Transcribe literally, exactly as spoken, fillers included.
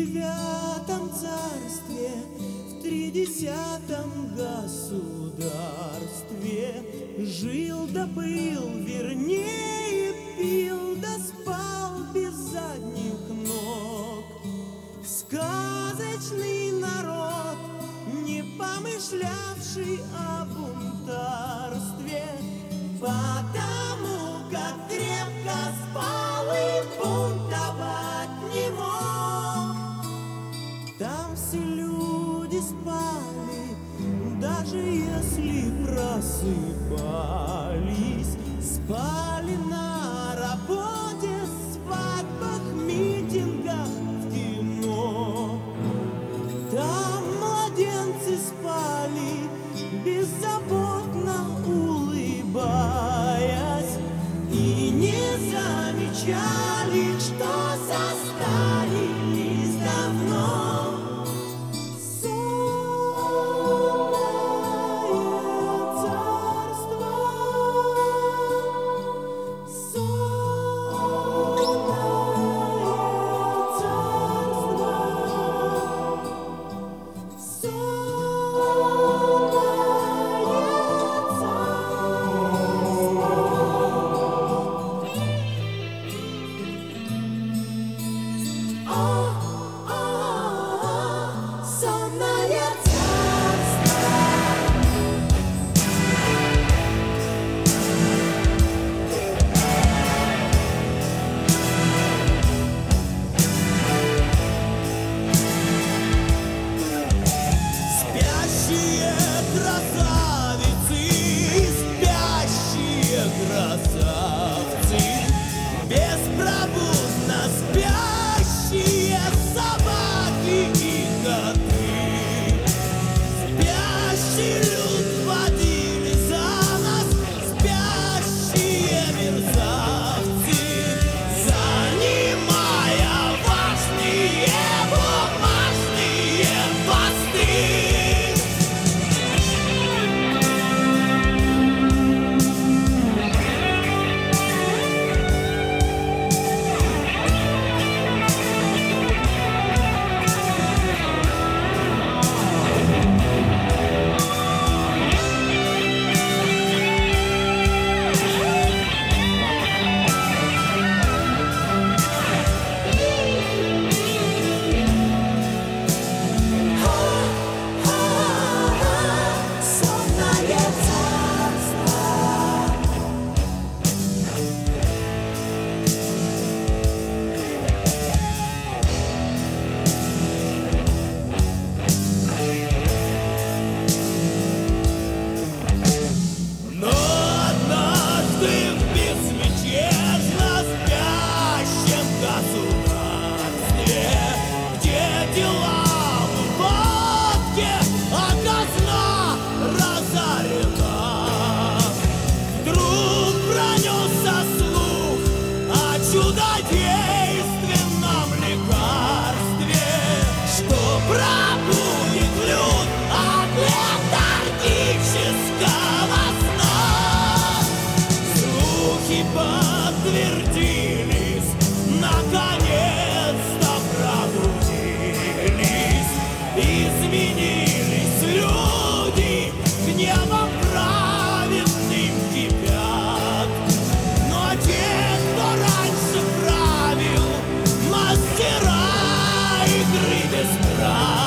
девятом царстве, в тридесятом государстве жил да был, вернее пил да спал без задних ног. Сказочный народ, не помышлявший о бунтарстве, потому как крепко спал и бунтовать не мог. Там все люди спали, даже если просыпались, спали на работе, свадьбах, митингах, в кино. Там младенцы спали, беззаботно улыбаясь, и не замечали, что состарились давно. Красавцы, беспробудно спящие собаки и коты. Спящий люд водили за нас, спящие мерзавцы, занимая важные бумажные посты. Чудодейственном лекарстве, что пробудит люд от летаргического сна. Слухи подтвердились, наконец-то пробудились, изменились люди, гневом праведным кипят. Но те, кто раньше правил, мастера игры без прав.